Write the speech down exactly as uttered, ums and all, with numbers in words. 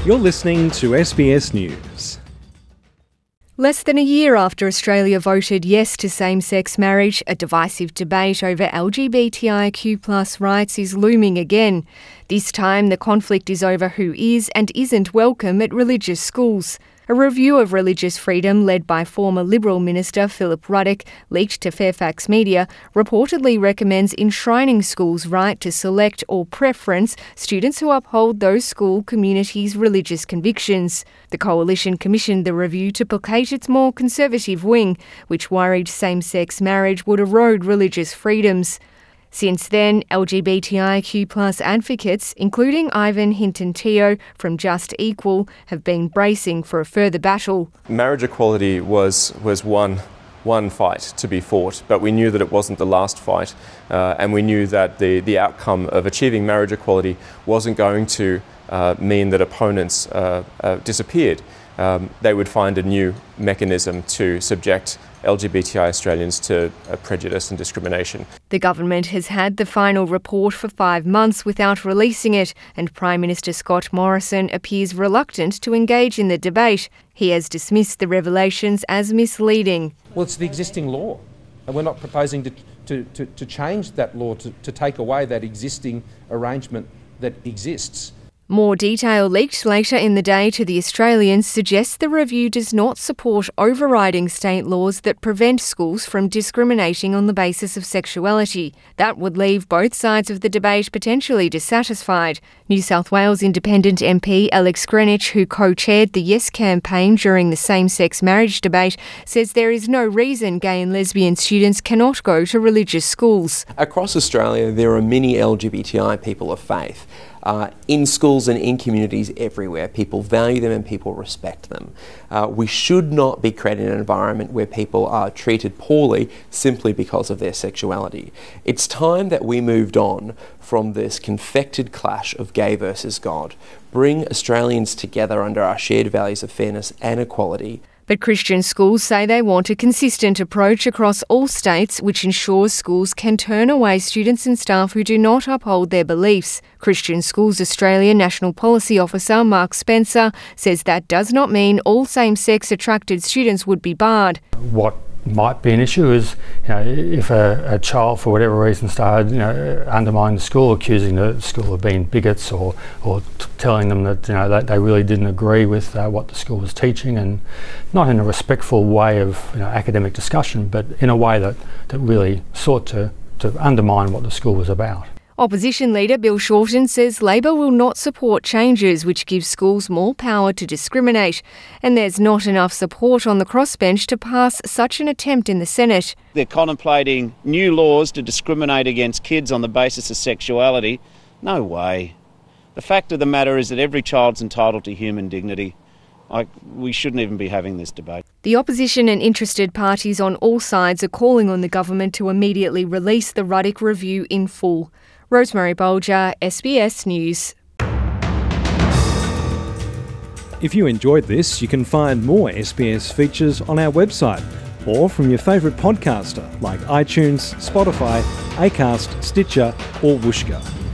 You're listening to S B S News. Less than a year after Australia voted yes to same-sex marriage, a divisive debate over L G B T I Q plus rights is looming again. This time, the conflict is over who is and isn't welcome at religious schools. A review of religious freedom led by former Liberal Minister Philip Ruddock, leaked to Fairfax Media, reportedly recommends enshrining schools' right to select or preference students who uphold those school communities' religious convictions. The Coalition commissioned the review to placate its more conservative wing, which worried same-sex marriage would erode religious freedoms. Since then, L G B T I Q plus advocates, including Ivan Hinton-Teo from Just Equal, have been bracing for a further battle. Marriage equality was was one one fight to be fought, but we knew that it wasn't the last fight, uh, and we knew that the, the outcome of achieving marriage equality wasn't going to uh, mean that opponents uh, uh, disappeared. Um, they would find a new mechanism to subject L G B T I Australians to uh, prejudice and discrimination. The government has had the final report for five months without releasing it, and Prime Minister Scott Morrison appears reluctant to engage in the debate. He has dismissed the revelations as misleading. Well, it's the existing law, and we're not proposing to, to, to, to change that law, to, to take away that existing arrangement that exists. More detail leaked later in the day to The Australian suggests the review does not support overriding state laws that prevent schools from discriminating on the basis of sexuality. That would leave both sides of the debate potentially dissatisfied. New South Wales Independent M P Alex Greenwich, who co-chaired the Yes campaign during the same-sex marriage debate, says there is no reason gay and lesbian students cannot go to religious schools. Across Australia, there are many L G B T I people of faith. Uh, in schools and in communities everywhere. People value them and people respect them. Uh, we should not be creating an environment where people are treated poorly simply because of their sexuality. It's time that we moved on from this confected clash of gay versus God. Bring Australians together under our shared values of fairness and equality. But Christian schools say they want a consistent approach across all states, which ensures schools can turn away students and staff who do not uphold their beliefs. Christian Schools Australia National Policy Officer Mark Spencer says that does not mean all same-sex attracted students would be barred. What might be an issue is, you know, if a, a child for whatever reason started, you know, undermining the school, accusing the school of being bigots, or or t- telling them that, you know, that they really didn't agree with uh, what the school was teaching, and not in a respectful way of, you know, academic discussion, but in a way that, that really sought to, to undermine what the school was about. Opposition leader Bill Shorten says Labor will not support changes which give schools more power to discriminate, and there's not enough support on the crossbench to pass such an attempt in the Senate. They're contemplating new laws to discriminate against kids on the basis of sexuality. No way. The fact of the matter is that every child's entitled to human dignity. I, we shouldn't even be having this debate. The opposition and interested parties on all sides are calling on the government to immediately release the Ruddock review in full. Rosemary Bolger, S B S News. If you enjoyed this, you can find more S B S features on our website or from your favourite podcaster like iTunes, Spotify, Acast, Stitcher or Whooshkaa.